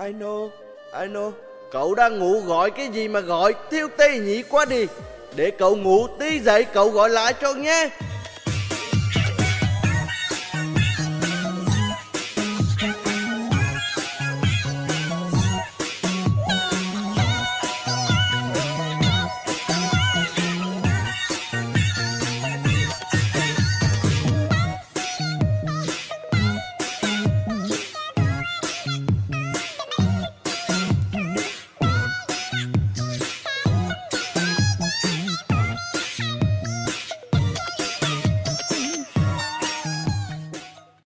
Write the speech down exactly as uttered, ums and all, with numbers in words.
I know, I know. Cậu đang ngủ gọi cái gì mà gọi, thiếu tế nhị quá đi. Để cậu ngủ tí dậy cậu gọi lại cho nhé.